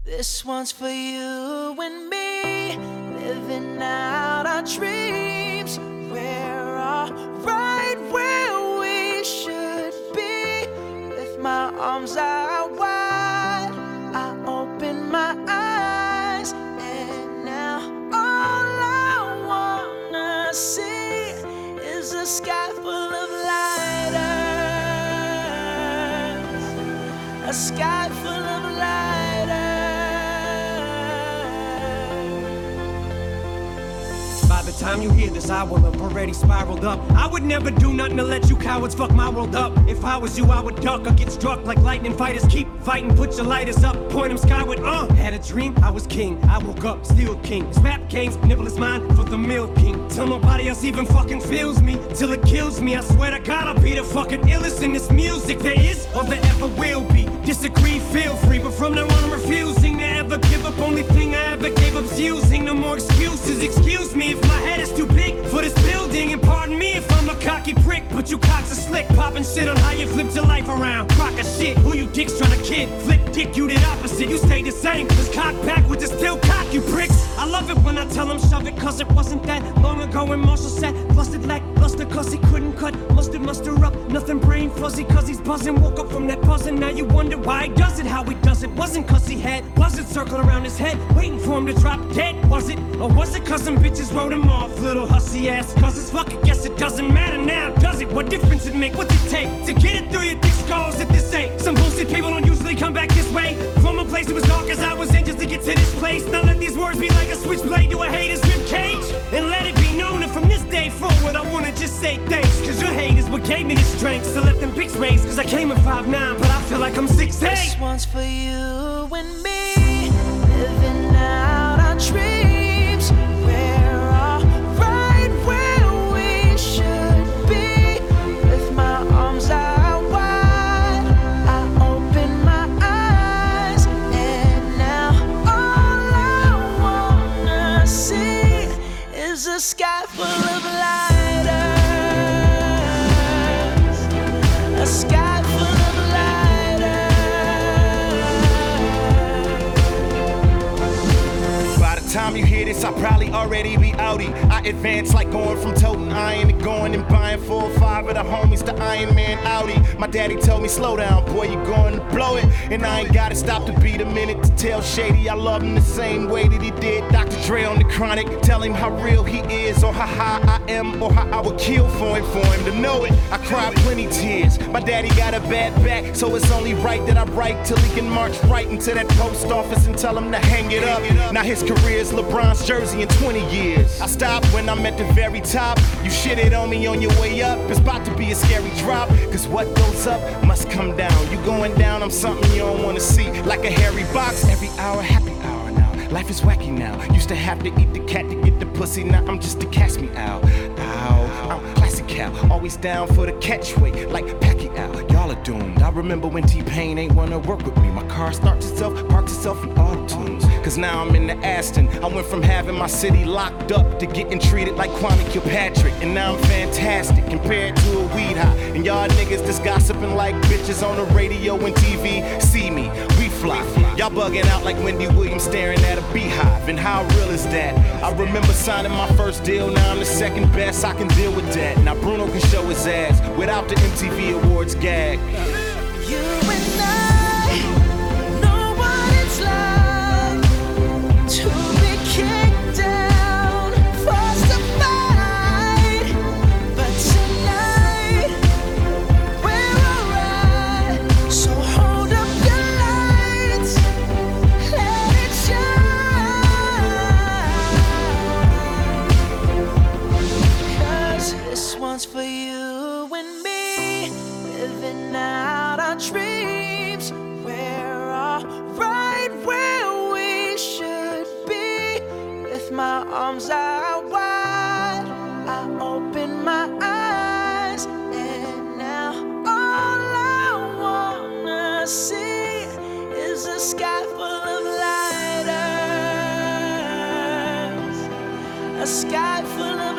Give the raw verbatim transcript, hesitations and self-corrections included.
This one's for you and me, living out our dreams. We're all right where we should be. With my arms out wide, I open my eyes, and now all I wanna see is a sky full of lighters, a sky full of lighters. By the time you hear this, I will have already spiraled up. I would never do nothing to let you cowards fuck my world up. If I was you, I would duck or get struck like lightning fighters. Keep fighting, put your lighters up, point them skyward, uh Had a dream, I was king, I woke up, still king. This rap game's nibble is mine for the milk king. Till nobody else even fucking feels me, till it kills me. I swear to God, I'll be the fucking illest in this music there is or there ever will be. Disagree, feel free, but from now on I'm refusing to ever give up. Only thing I ever gave up's using. No more excuses, excuse me if my head is too big for this building. And pardon me if I'm a cocky prick, but you cocks are slick, popping shit on how you flipped your life around. Crock of shit, who you dicks trying to kid? Flip dick, you did opposite, you stayed the same. Cause cock backwards is still cock, you pricks. I love it when I tell them shove it, cause it wasn't that long ago when Marshall said busted lackluster cause he couldn't cut mustard muster up, nothing brain fuzzy cause he's buzzing. Woke up from that buzzing, now you wonder why he does it, how he does it. Wasn't cause he had, was it circling around his head, waiting for him to drop dead? Was it, or was it cause some bitches wrote him off, little hussy ass? Cause it's fuck, I guess it doesn't matter now, does it? What difference it make, what's it take to get it through your thick skulls if this ain't some bullshit? People don't usually come back this way, from a place that was dark as I was in just to get to this place. Now let these words be like a switchblade to a hater's rib cage, and let it be known that from this day forward I wanna just say thanks, cause your hate is what gave me the strength. So let them pics raise, cause I came at five nine, but I feel like I'm six eight. This one's for you and me, living out our dreams. We're all right where we should be. With my arms out wide, I open my eyes, and now all I wanna see is a sky full of lighters, a sky full of Time you hear this, I'll probably already be outie. I advance like going from toting iron to going and buying four or five of the homies to Iron Man Audi. My daddy told me, slow down, boy, you going to blow it. And I ain't gotta stop to beat a minute to tell Shady I love him the same way that he did Doctor Dre on the Chronic. Tell him how real he is, or how high I am, or how I would kill for him, for him to know it. I cried plenty tears. My daddy got a bad back, so it's only right that I write till he can march right into that post office and tell him to hang it up. Now his career is LeBron's jersey in twenty years. I stopped when I'm at the very top. You shitted on me on your way up. It's about to be a scary drop, cause what goes up must come down. You going down, I'm something you don't wanna see. Like a hairy box, every hour, happy hour now. Life is wacky now. Used to have to eat the cat to get the pussy. Now I'm just a catch me out. Ow, I'm classic Cal, always down for the catchweight, like Pacquiao. Y'all are doomed. I remember when T-Pain ain't wanna work with me. My car starts itself, parks itself in auto-tunes. Cause now I'm in the Aston. I went from having my city locked up to getting treated like Kwame Kilpatrick. And now I'm fantastic compared to a weed high. And y'all niggas just gossiping like bitches on the radio and T V. See me, we fly. Y'all bugging out like Wendy Williams staring at a beehive. And how real is that? I remember signing my first deal. Now I'm the second best, I can deal with that. Now Bruno can show his ass without the M T V Awards gag. You and I know what it's like to be kicked down, forced to fight. But tonight we're alright. So hold up your lights, let it shine. Cause this one's for you and me, living out our dreams. We're all right where we should be. With my arms out wide, I open my eyes, and now all I wanna see is a sky full of lighters, a sky full of